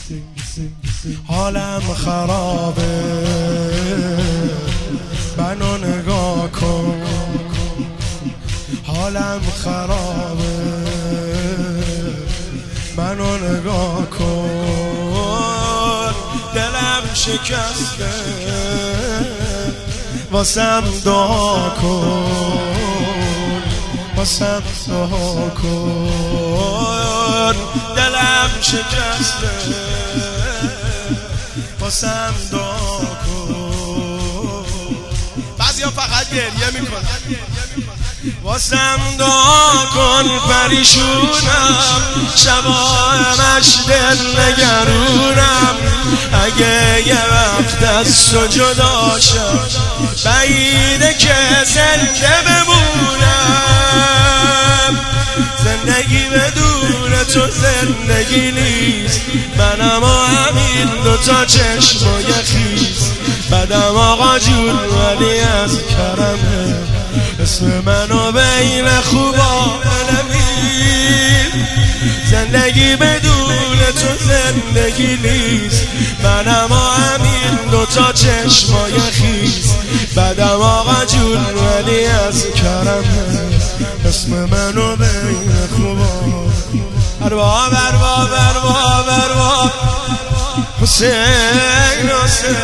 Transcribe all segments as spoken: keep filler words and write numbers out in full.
حالم خرابه منو نگاه کن، حالم خرابه منو نگاه کن، دلم شکسته واسم دعا کن، واسم دعا کن، دلم شکسته واسم دعا کن. بعضیا فقط گریه میکنن. واسم دعا کن پریشونم، شبایمش دل نگرونم، اگه یه وقت از تو جدا شم بعیده که زنده بمونم. زندگی بدون تو زندگی نیست، منم و همین دوتا چشمای خیس. بدم آقا جون ولی از کرمه، اسم منو بین خوبا بنویس. زندگی بدون تو زندگی نیست، منم و همین دوتا چشمای خیس. بدم آقا جون ولی از کرمه، اسم منو بین خوبا. ارباب ارباب ارباب ارباب حسین حسین،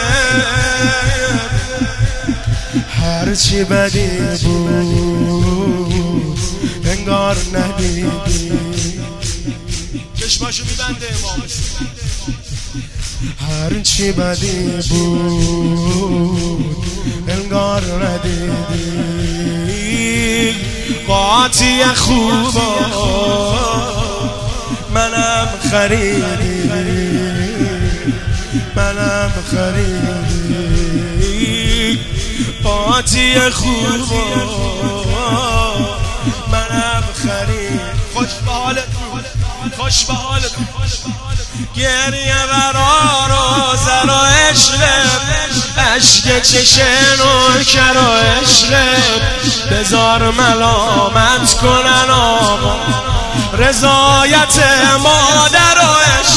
هرچی بدی بود انگار ندیدی. چشماشو میبنده امام، هرچی بدی بود انگار ندیدی. قاطی خوبا منم خریدی، منم خریدی. قاطی خوبا منم خرید. خوش به حالت، خوش به حالت. گریه برا روزه رو عشقم، عشق چشن و کر و عشقم. بذار ملامت کنن آقا، رضایت مادر و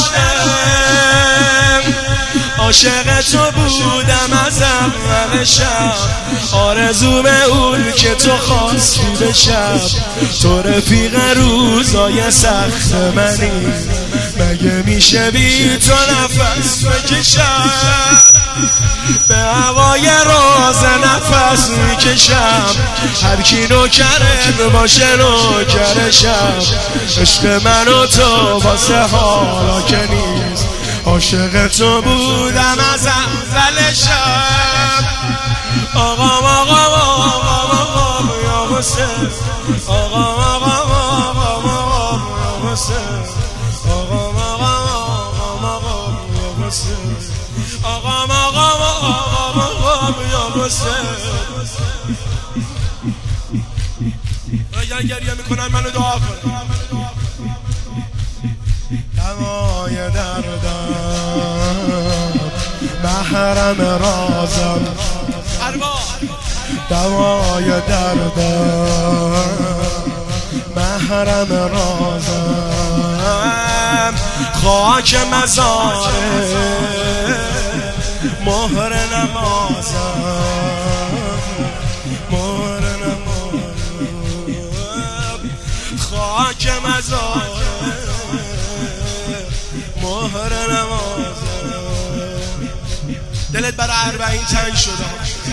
عشقم. عاشق تو بودم از اول شب، آرزوم اون که تو خواستی بشم. تو رفیق روزای سخت منی، مگه میشه بی تو نفس بکشم؟ به هوای روز نفس میکشم، هر کی نوکرم باشه نوکرشم. عشق من و تو واسه حالا که نیست، عاشق تو بودم از اول شب. آقا آقا آقا آقا یا حسین، آقا آقا آقا آقا یا حسین، آقا آقا آقا یا حسین، آقا آقا آقا یا حسین. اگر گریه میکنن منو دعا کن. دوای دردم محرم رازم، دوای دردم محرم رازم. خاک مزاره مهر نمازم، مهر نمازم. خاک مزاره مهر نمازم. دلت برای اربعین تنگ شده،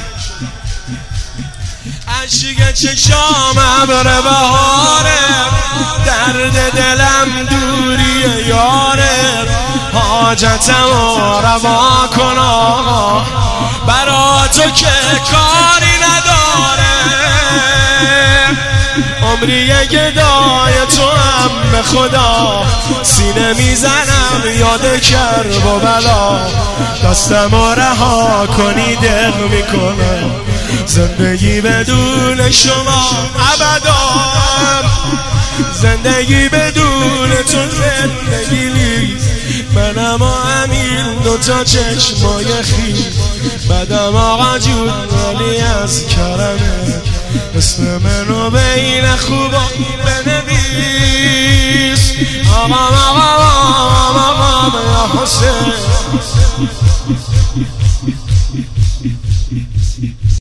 عشق چشام ابر بهاره، درد دلم دوری یاره. حاجتم روا کن آقا، برا تو که کاری نداره. عمری گدای تو هم به خدا، سینه میزنم یاد کرب و بلا. دستم رو رها کنی دق میکنم، زندگی بدون شما ابدا. زندگی بدون تو زندگی نیست، منم و همین دوتا چشمای خیس. بدم آقا جون ولی از کرمه، اسم منو بین خوبا بنویس. آقا آقا آقا آقا امام یا حسین.